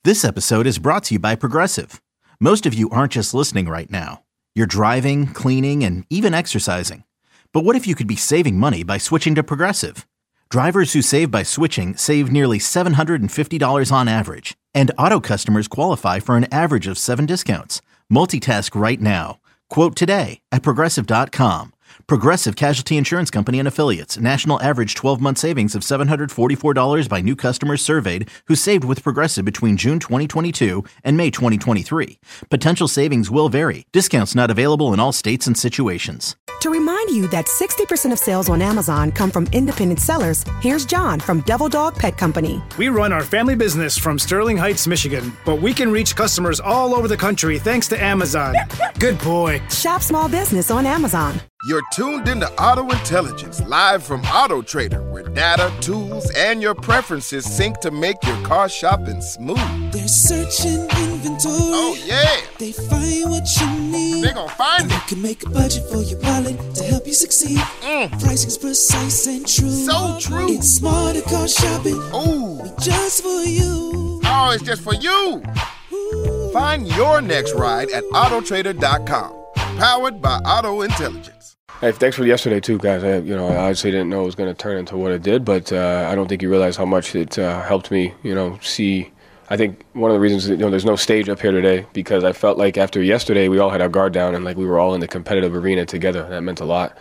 This episode is brought to you by Progressive. Most of you aren't just listening right now. You're driving, cleaning, and even exercising. But what if you could be saving money by switching to Progressive? Drivers who save by switching save nearly $750 on average. And auto customers qualify for an average of 7 discounts. Multitask right now. Quote today at Progressive.com. Progressive Casualty Insurance Company and Affiliates. National average 12-month savings of $744 by new customers surveyed who saved with Progressive between June 2022 and May 2023. Potential savings will vary. Discounts not available in all states and situations. To remind you that 60% of sales on Amazon come from independent sellers, here's John from Devil Dog Pet Company. We run our family business from Sterling Heights, Michigan, but we can reach customers all over the country thanks to Amazon. Good boy. Shop small business on Amazon. You're tuned into Auto Intelligence, live from Auto Trader, where data, tools, and your preferences sync to make your car shopping smooth. They're searching inventory. Oh, yeah. They find what you need. They're gonna find They it. can make a budget for your wallet to help you succeed. Pricing's precise and true. So true. It's smarter car shopping. Ooh. Just for you. Oh, it's just for you. Ooh. Find your next ride at Autotrader.com. Powered by Auto Intelligence. Hey, thanks for yesterday too, guys. I obviously didn't know it was going to turn into what it did, but I don't think you realize how much it helped me, see. I think one of the reasons, there's no stage up here today because I felt like after yesterday we all had our guard down and like we were all in the competitive arena together. That meant a lot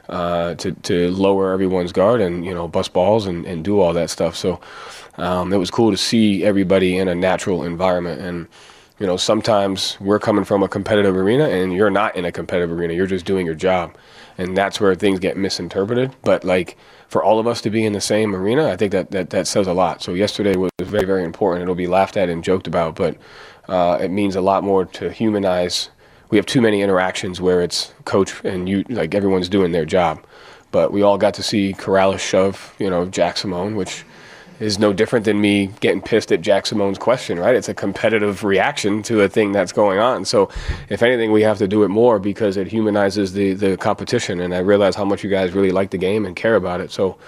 to lower everyone's guard and bust balls and do all that stuff. So it was cool to see everybody in a natural environment. And sometimes we're coming from a competitive arena and you're not in a competitive arena. You're just doing your job. And that's where things get misinterpreted. But like for all of us to be in the same arena, I think that says a lot. So yesterday was very, very important. It'll be laughed at and joked about, but it means a lot more to humanize. We have too many interactions where it's coach and you, like everyone's doing their job. But we all got to see Corrales shove, Jack Simone, which is no different than me getting pissed at Jack Simone's question, right? It's a competitive reaction to a thing that's going on. So if anything, we have to do it more because it humanizes the competition. And I realize how much you guys really like the game and care about it. So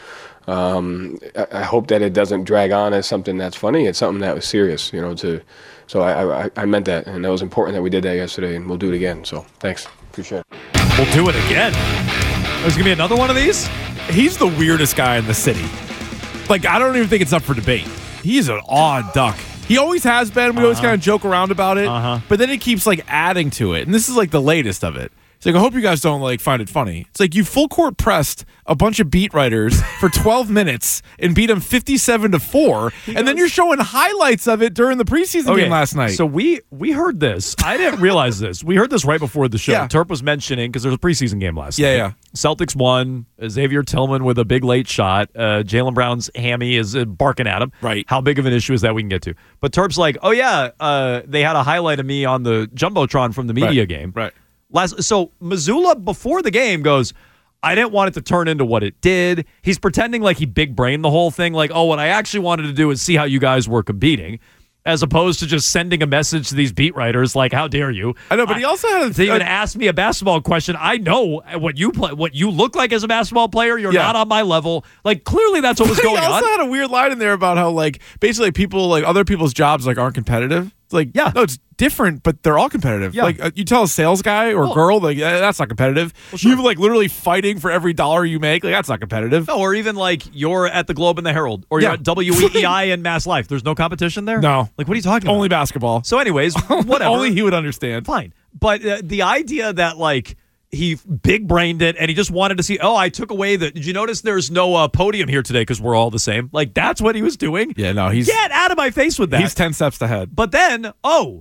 I hope that it doesn't drag on as something that's funny. It's something that was serious, so I meant that. And that was important that we did that yesterday, and we'll do it again. So thanks. Appreciate it. We'll do it again. There's going to be another one of these? He's the weirdest guy in the city. Like, I don't even think it's up for debate. He's an odd duck. He always has been. We always kind of joke around about it. But then he keeps, adding to it. And this is, the latest of it. It's like, I hope you guys don't, find it funny. It's like you full court pressed a bunch of beat writers for 12 minutes and beat them 57-4. And then you're showing highlights of it during the preseason game last night. So we heard this. I didn't realize this. We heard this right before the show. Yeah. Terp was mentioning, because there was a preseason game last night. Yeah. Celtics won. Xavier Tillman with a big late shot. Jaylen Brown's hammy is barking at him. Right. How big of an issue is that we can get to? But Terp's like, they had a highlight of me on the Jumbotron from the media game. Right. So Missoula, before the game, goes, I didn't want it to turn into what it did. He's pretending like he big-brained the whole thing, like, what I actually wanted to do is see how you guys were competing, as opposed to just sending a message to these beat writers like, how dare you? I know, but he also had to even ask me a basketball question. I know what you play, what you look like as a basketball player. You're not on my level. Clearly that's what was going on. He also had a weird line in there about how, basically people, other people's jobs, aren't competitive. No, it's different, but they're all competitive. Yeah. You tell a sales guy or girl, that's not competitive. Well, sure. You're literally fighting for every dollar you make. That's not competitive. No, or even you're at the Globe and the Herald, or you're at WEEI and Mass Life. There's no competition there? No. What are you talking about? Only basketball. So anyways, whatever. Only he would understand. Fine. But the idea that he big-brained it and he just wanted to see, I took away did you notice there's no podium here today because we're all the same? That's what he was doing? Yeah, no, Get out of my face with that. He's 10 steps ahead. But then,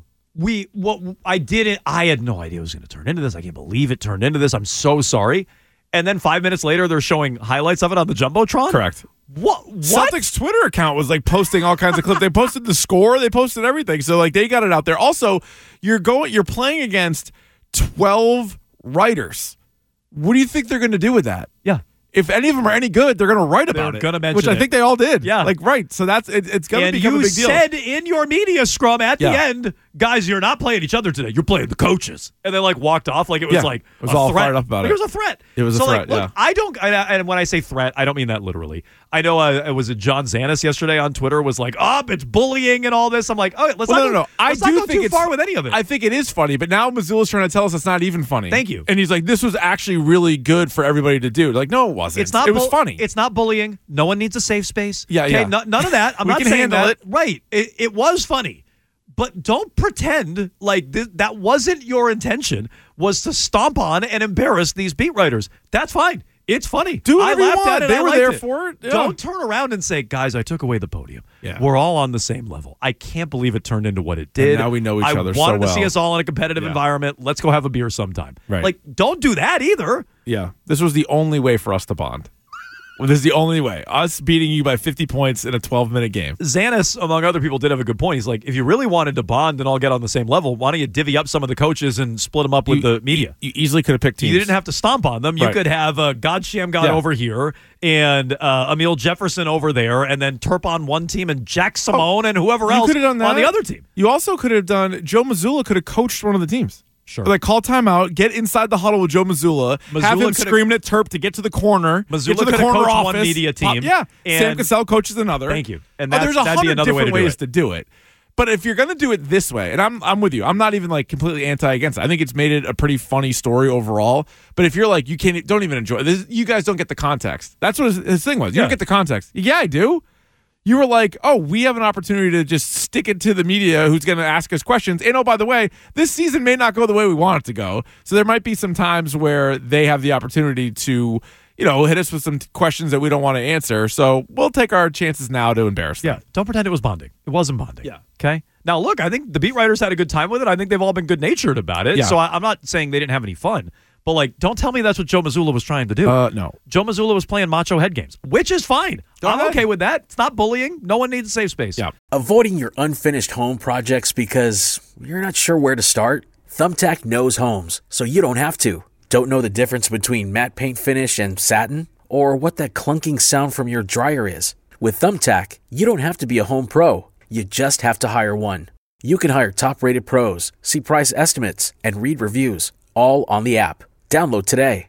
I had no idea it was going to turn into this. I can't believe it turned into this. I'm so sorry. And then 5 minutes later, they're showing highlights of it on the Jumbotron? Correct. What? Celtics Twitter account was posting all kinds of clips. They posted the score. They posted everything. So they got it out there. Also, you're playing against 12 writers. What do you think they're going to do with that? Yeah. If any of them are any good, they're going to write about it. They're going to mention which I think they all did. Yeah. Right. So that's it's going to become a big deal. And you said in your media scrum at the end, guys, you're not playing each other today. You're playing the coaches. And they like walked off like it was like it was a all threat. fired up about Like, it. It was a threat. It was a threat, Look, and when I say threat, I don't mean that literally. I know it was John Zanis yesterday on Twitter was like, it's bullying and all this. I'm like, let's not go too far with any of it. I think it is funny, but now Missoula's trying to tell us it's not even funny. Thank you. And he's like, this was actually really good for everybody to do. Like, no, it wasn't. It's not. It was funny. It's not bullying. No one needs a safe space. Yeah, okay? yeah. None of that. I'm We not can saying handle that. it. Right. It was funny. But don't pretend like that wasn't your intention, was to stomp on and embarrass these beat writers. That's fine. It's funny. Do whatever I you laughed want. at it. They I were liked there it. for it. Yeah. Don't turn around and say, guys, I took away the podium. Yeah. We're all on the same level. I can't believe it turned into what it did. And now we know each other so I wanted to well. see us all in a competitive Yeah. environment. Let's go have a beer sometime. Right. Like, don't do that either. Yeah. This was the only way for us to bond. Well, this is the only way. Us beating you by 50 points in a 12-minute game. Zanis, among other people, did have a good point. He's like, if you really wanted to bond and all get on the same level, why don't you divvy up some of the coaches and split them up with the media? You easily could have picked teams. You didn't have to stomp on them. You Right. could have God Shamgod Yeah. over here and Emil Jefferson over there, and then Turp on one team and Jack Simone and whoever You else could have done that on the other team. You also could have done, Joe Mazzulla could have coached one of the teams. Sure. Like, call timeout, get inside the huddle with Joe Mazzulla, have Mazzulla him could've- screaming at Terp to get to the corner. Mazzulla get to the could've corner coached office. one media team, Yeah. Sam and- Cassell coaches another. Thank you. And there's that'd be 100 another way different to do ways it. to do it. But if you're going to do it this way, and I'm with you, I'm not even like completely anti-against it. I think it's made it a pretty funny story overall. But if you're like, don't even enjoy it. You guys don't get the context. That's what his thing was. You Yeah. don't get the context. Yeah, I do. You were like, we have an opportunity to just stick it to the media who's going to ask us questions. And by the way, this season may not go the way we want it to go. So there might be some times where they have the opportunity to, hit us with some questions that we don't want to answer. So we'll take our chances now to embarrass them. Yeah, don't pretend it was bonding. It wasn't bonding. Yeah. Okay? Now, look, I think the beat writers had a good time with it. I think they've all been good-natured about it. Yeah. So I'm not saying they didn't have any fun. But, like, don't tell me that's what Joe Mazzulla was trying to do. No. Joe Mazzulla was playing macho head games, which is fine. I'm ahead. okay with that. It's not bullying. No one needs a safe space. Yeah. Avoiding your unfinished home projects because you're not sure where to start? Thumbtack knows homes, so you don't have to. Don't know the difference between matte paint finish and satin? Or what that clunking sound from your dryer is? With Thumbtack, you don't have to be a home pro. You just have to hire one. You can hire top-rated pros, see price estimates, and read reviews, all on the app. Download today.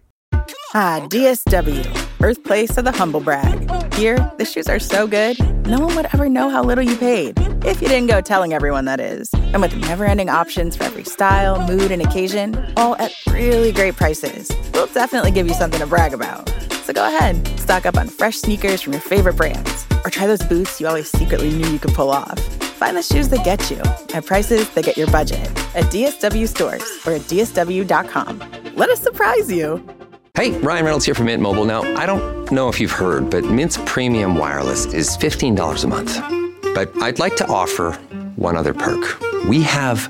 Ah, DSW, birthplace of the humble brag. Here, the shoes are so good, no one would ever know how little you paid. If you didn't go telling everyone, that is. And with never-ending options for every style, mood, and occasion, all at really great prices, we'll definitely give you something to brag about. So go ahead, stock up on fresh sneakers from your favorite brands, or try those boots you always secretly knew you could pull off. Find the shoes that get you at prices that get your budget at DSW stores or at DSW.com. Let us surprise you. Hey, Ryan Reynolds here from Mint Mobile. Now, I don't know if you've heard, but Mint's premium wireless is $15 a month. But I'd like to offer one other perk. We have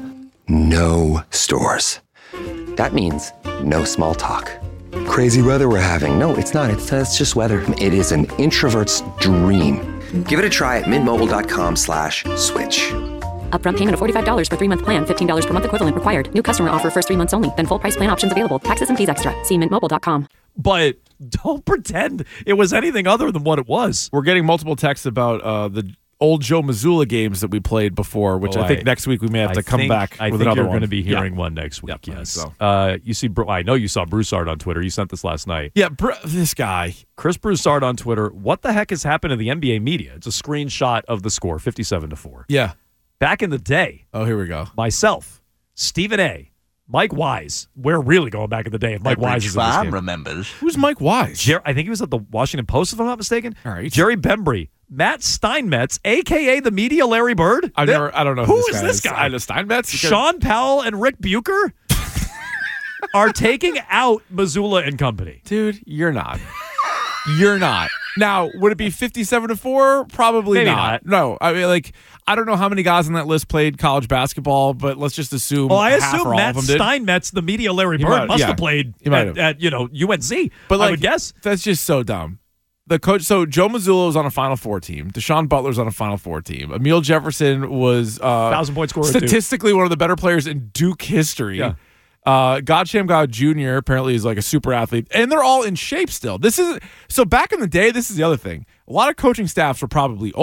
no stores. That means no small talk. Crazy weather we're having. No, it's not. It's just weather. It is an introvert's dream. Give it a try at mintmobile.com/switch. Upfront payment of $45 for 3-month plan. $15 per month equivalent required. New customer offer first 3 months only. Then full price plan options available. Taxes and fees extra. See mintmobile.com. But don't pretend it was anything other than what it was. We're getting multiple texts about the old Joe Mazzulla games that we played before, which I think next week we may have to come back with another one. I think you're going to be hearing one next week, yes. So. You see, I know you saw Broussard on Twitter. You sent this last night. Yeah, this guy. Chris Broussard on Twitter. What the heck has happened to the NBA media? It's a screenshot of the score, 57-4. Yeah. Back in the day. Oh, here we go. Myself, Stephen A., Mike Wise. We're really going back in the day if Mike Wise is in this game. Remembers. Who's Mike Wise? I think he was at the Washington Post, if I'm not mistaken. All right. Jerry Bembry. Matt Steinmetz, a.k.a. the media Larry Bird. I don't know who who is this guy. I know Steinmetz. Sean Powell and Rick Bucher are taking out Mazzulla and company. Dude, you're not. You're not. Now, would it be 57-4? Probably Maybe not. No, I mean, I don't know how many guys on that list played college basketball, but let's just assume. Well, I half assume or all Matt of them did. Steinmetz, the media Larry Bird, must have played at UNC. But I would guess. That's just so dumb. The coach, so Joe Mazzulla was on a Final Four team. Deshaun Butler's on a Final Four team. Emil Jefferson was 1,000-point scorer, statistically one of the better players in Duke history. Yeah. God Shamgod Jr. apparently is like a super athlete, and they're all in shape still. So back in the day, this is the other thing. A lot of coaching staffs were probably old.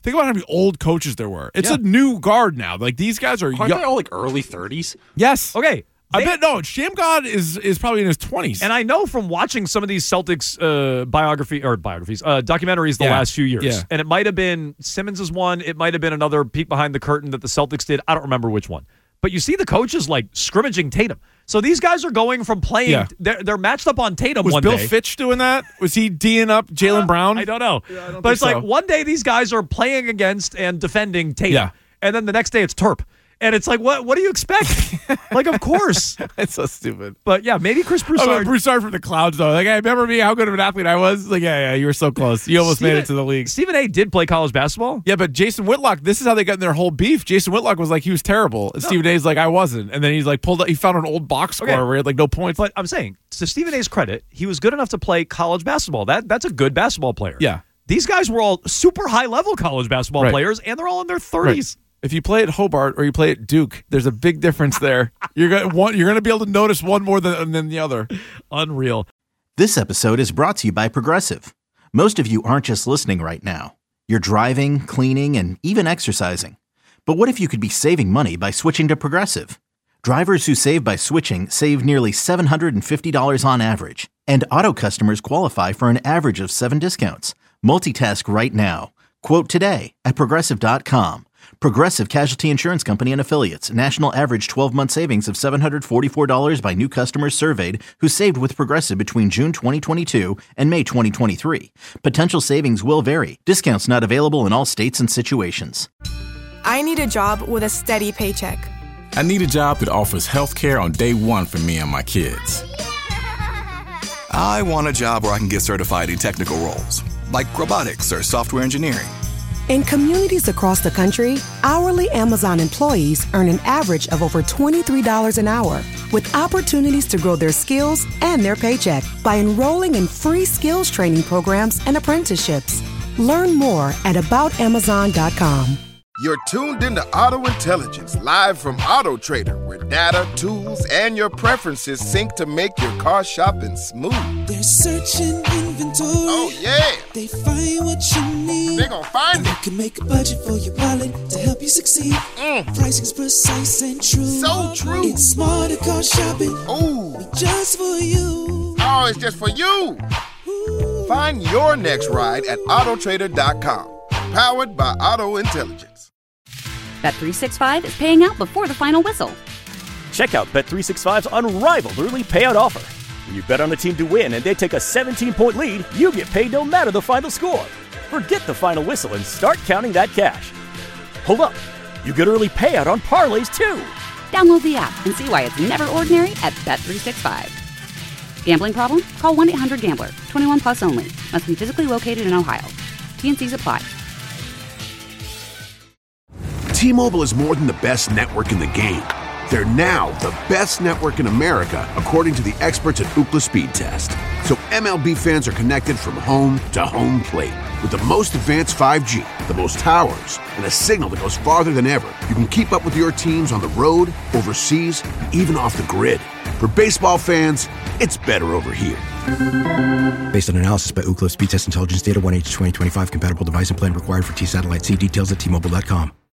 Think about how many old coaches there were. It's a new guard now. Like, these guys are Aren't they all like early 30s? Yes. Okay. I bet no. Shammgod is probably in his 20s. And I know from watching some of these Celtics documentaries the last few years. Yeah. And it might have been Simmons' one. It might have been another peek behind the curtain that the Celtics did. I don't remember which one. But you see the coaches like scrimmaging Tatum. So these guys are going from playing. Yeah. They're matched up on Tatum Was one Bill day. Fitch doing that? Was he D'ing up Jaylen Brown? I don't know. Yeah, I don't but it's think like so. one day these guys are playing against and defending Tatum. Yeah. And then the next day it's Terp. And it's like, what do you expect? Like, of course. It's so stupid. But yeah, maybe Chris Broussard. Oh, Broussard from the clouds, though. Like, hey, remember me? How good of an athlete I was? Like, yeah, you were so close. You almost made it to the league. Stephen A. did play college basketball. Yeah, but Jason Whitlock, this is how they got in their whole beef. Jason Whitlock was like, he was terrible. And Stephen A's like, I wasn't. And then he's like, he found an old box score where he had like no points. But I'm saying, to Stephen A's credit, he was good enough to play college basketball. That's a good basketball player. Yeah. These guys were all super high level college basketball players, and they're all in their 30s. Right. If you play at Hobart or you play at Duke, there's a big difference there. You're gonna be able to notice one more than the other. Unreal. This episode is brought to you by Progressive. Most of you aren't just listening right now. You're driving, cleaning, and even exercising. But what if you could be saving money by switching to Progressive? Drivers who save by switching save nearly $750 on average. And auto customers qualify for an average of 7 discounts. Multitask right now. Quote today at Progressive.com. Progressive Casualty Insurance Company and Affiliates. National average 12-month savings of $744 by new customers surveyed who saved with Progressive between June 2022 and May 2023. Potential savings will vary. Discounts not available in all states and situations. I need a job with a steady paycheck. I need a job that offers health care on day one for me and my kids. I want a job where I can get certified in technical roles, like robotics or software engineering. In communities across the country, hourly Amazon employees earn an average of over $23 an hour, with opportunities to grow their skills and their paycheck by enrolling in free skills training programs and apprenticeships. Learn more at aboutamazon.com. You're tuned into Auto Intelligence, live from Auto Trader, where data, tools, and your preferences sync to make your car shopping smooth. They're searching inventory. Oh, yeah. They find what you need. They gon' find it. You can make a budget for your wallet to help you succeed. Pricing's precise and true. So true. It's smarter car shopping. Ooh. Just for you. Oh, it's just for you. Ooh. Find your next ride at autotrader.com. Powered by Auto Intelligence. Bet365 is paying out before the final whistle. Check out Bet365's unrivaled early payout offer. When you bet on a team to win and they take a 17-point lead, you get paid no matter the final score. Forget the final whistle and start counting that cash. Hold up. You get early payout on parlays, too. Download the app and see why it's never ordinary at Bet365. Gambling problem? Call 1-800-GAMBLER. 21 plus only. Must be physically located in Ohio. T&Cs apply. T-Mobile is more than the best network in the game. They're now the best network in America, according to the experts at Ookla Speed Test. So MLB fans are connected from home to home plate. With the most advanced 5G, the most towers, and a signal that goes farther than ever, you can keep up with your teams on the road, overseas, and even off the grid. For baseball fans, it's better over here. Based on analysis by Ookla Speed Test Intelligence Data 1H2025 compatible device and plan required for T-Satellite. See details at T-Mobile.com.